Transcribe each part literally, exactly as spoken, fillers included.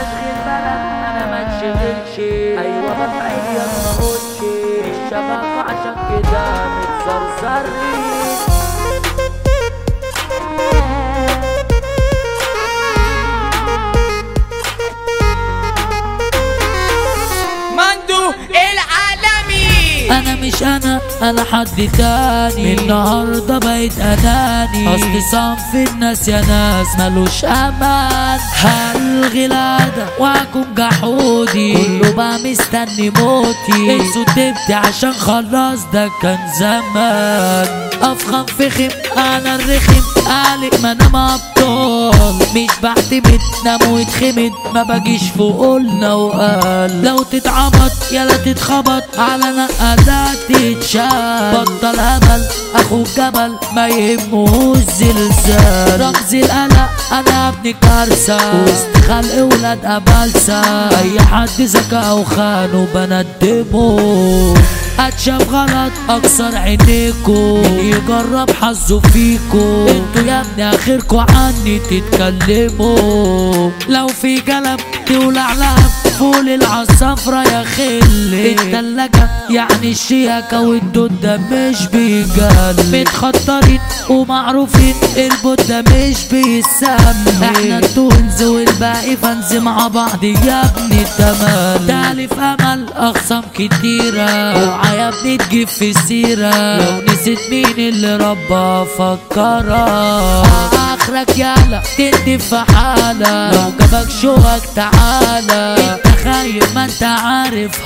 اشغل بلد انا ما اتشغلش، ايوه بفعل يا ما اقولش الشبكة عشان كده متزرزرين. انا مش انا انا حد تاني، النهارده بقيت اناني، اصل صنف الناس يا ناس ملوش امان. هلغي العادة وهكون جحودي، كله بقى مستني موتي، انسوا تبتي عشان خلاص ده كان زمان. افخم فخم انا الرخم قالق ما انا مبطال، مش بعتمد نام واتخمد ما باجيش فوق قلنا وقال. لو تتعبط يلا تتخبط على نقدات تتشال، بطل امل اخوك جبل ما يهمهوش زلزال. رمز القلق انا ابن كارثة وسط خلق ولاد ابلسة، اي حد ذكاء وخانه بندمه. اتشاف غلط اكسر عينيكو، يجرب حظه فيكو، انتوا يا ابني اخركو عني تتكلموا. لو في كلام تولع لهب فول العصافرة يا خلي، التلاجة يعني الشياكة والدودة مش بيجال، متخطرين ومعروفين البودة مش بيسمي، احنا التونز والباقي فانز مع بعض يا ابني تمام. تالف امل اخصام كتيرة اوعى يا ابني تجيب في سيرة، لو نسيت مين اللي ربى فكرك اخرك يالا تندف في حالة، لو جابك شوك تعالى، انت خايف ما انت عارف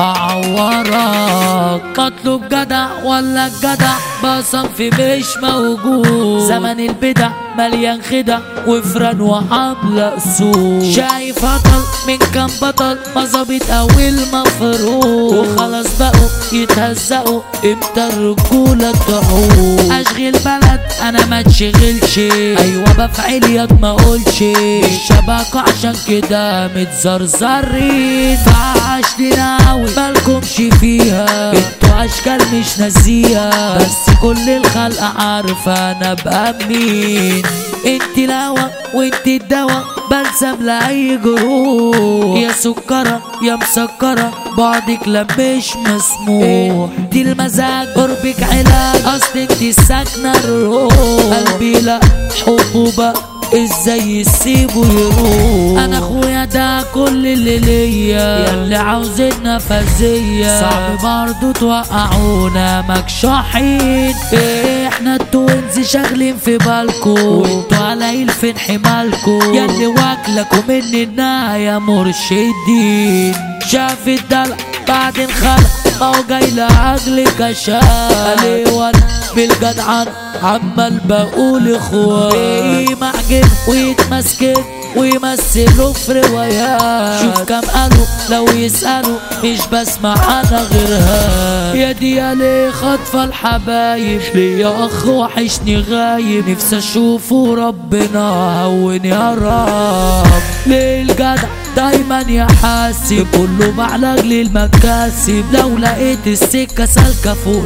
هعورك. مطلوب جدع ولا الجدع بصنفي مش موجود، زمن البدع مليان خدع وفران وعاملة سوق. شايف هطل من كام بطل مظابيط اول مفروض، وخلاص بقوا يتهزقوا امتى الرجولة تعود. اشغل بلد انا ما اتشغلش، ايوه بفعل ياض ما اقولش الشبكة عشان كده متزرزرين. فعاش لناوي مالكمش فيها، انتوا اشكال مش ناسيها، بس كل الخلق عارفة انا بقى مين. انت الهوا وانت الدوا بلسم لاي جروح، يا سكرة يا مسكرة بعدك لا مش مسموح. دي المزاج قربك علاج اصل انت الساكنة الروح، قلبي لا حبه بقى ازاي يسيبه يروح. انا اخويا ده كل اللي ليا، ياللي عاوزين نفسية صعب برضو توقعونا مكشوحين. احنا التوينز شاغلين في بالكو وانتوا قليل فين حمالكو، ياللي واكلكوا من النهاية مرشدين. شاف الدلع بعدين خلق ما هو جاي لعجلك اشال، وانا بالجدعان عمال بقول اخوان ايه معجن ويتمسكن ويمثلوا في روايات. شوف كام قالوا لو يسألوا مش بسمع انا غيرها، يا دي يا ليه خاطفة الحبايب ليا اخ وحشني غايب، نفسي اشوفه ربنا هون يا رب. ليه الجدع دايما يحاسب كله بعلاج للمكاسب، لو لقيت السكة سالكة فوق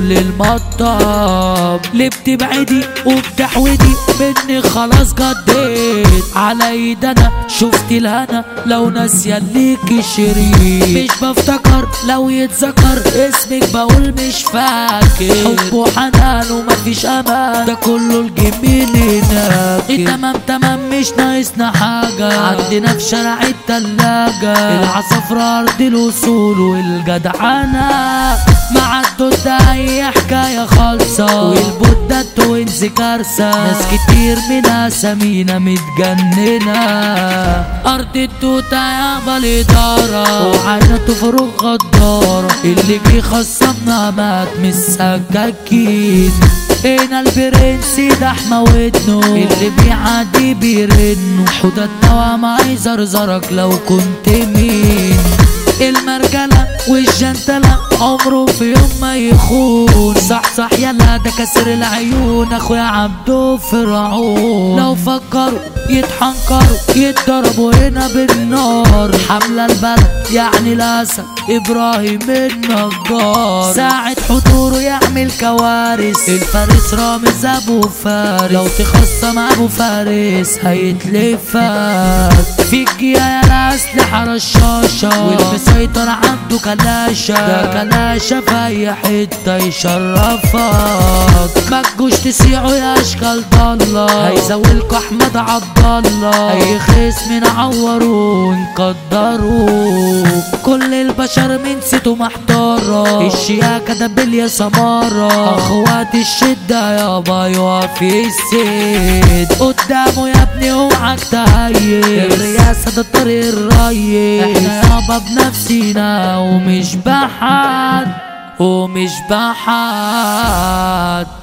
للمطب ليه بتبعدي وبتحودي مني خلاص جديت على ايد انا شفت الهنا لو ناسية ليكي شريك. مش بفتكر لو يتذكر اسمك بقول مش فاكر، حب وحنان ومفيش امان ده كله الجميل هناك. تمام تمام مش ناقصنا حاجة، عندنا في شارع التلاجة العصافرة ارض الوصول والجدعنة، مع الدودة اي حكاية خالصة والبودة التوينز كارثة، ناس كتير من اسامينا متجننة. ارض التوتة يابا الادارة وعينة فروق غدارة، اللي جه خصمنا مات من السكاكين. هنا البرنس ده احمى ودنه اللي بيعدي بيرنه، حوضة التوام عايز ارزرك لو كنت مين. المرجلة والجنتلة عمره في يوم ما يخون، صح صح يلا ده كسر العيون اخويا عبده فرعون. لو فكروا يتحنكروا يتضربوا هنا بالنار، حملة البلد يعني الاسد ابراهيم النجار، ساعة حضوره يعمل كوارث الفارس رامز ابو فارس، لو تخصم ابو فارس هيتلفك. في الجياية الأسلحة رشاشة والمسيطر عنده كلاشة، ده كلاشة في أي حتة يشرفك. ما تجوش تسيعوا يا أشكال ضالة، هيزاولكوا أحمد عبدالله. أي خصم نعوروه نقدروه، كل البشر من سيتو محتارة. الشياكة ده بليا سمارة، أخوات الشدة يابا يقف السيد قدامه يا ابني اوعك تهيس. الرئاسة ده طريق الريس، احنا يابا بنفسينا ومش بحد ومش بحد.